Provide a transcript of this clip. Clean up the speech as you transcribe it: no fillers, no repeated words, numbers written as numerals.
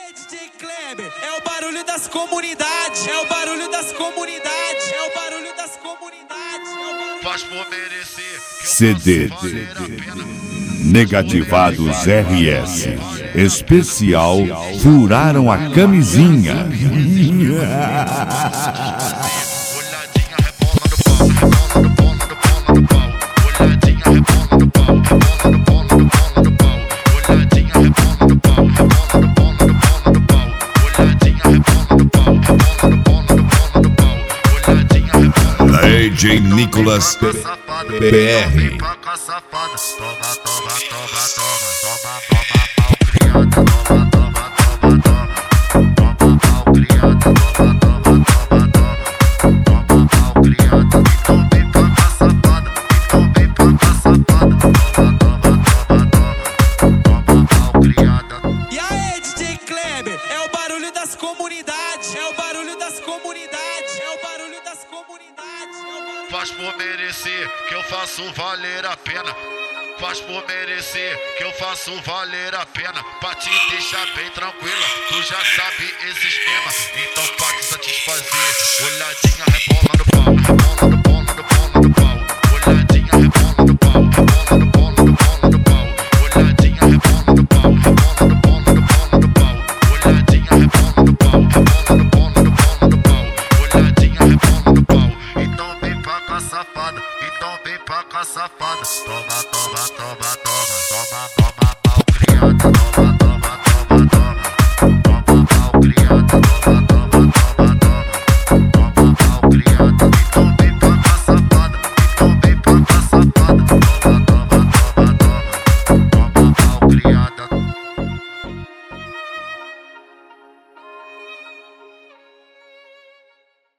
aí, DJ Kleber, é o barulho das comunidades, é o barulho das comunidades, é o barulho das comunidades. Faz por merecer. CD Negativados RS Especial Furaram a Camisinha. Olhadinha rebola no pau, rebola no pau, rebola no pau. Olhadinha rebola no pau, rebola no pau, rebola no pau. Olhadinha rebola no pau, rebola no pau, rebola no pau. Olhadinha rebola no pau, rebola no pau, rebola no pau. Olhadinha rebola no pau. DJ Nicolas BR. PR. Safada, toma, toma, toma, toma, toma, toma, mal criada, toma, toma, mal criada, toma, mal criada. Então vem pra cá safada, então vem pra cá safada, toma, mal criada. E aí, DJ Kleber, é o barulho das comunidades, é o barulho das comunidades, é o barulho das comunidades. Faz por merecer que eu faço valer a pena. Faz por merecer que eu faço valer a pena. Pra te deixar bem tranquila, tu já sabe esse esquema. Então pode satisfazer. Olhadinha rebola no pau.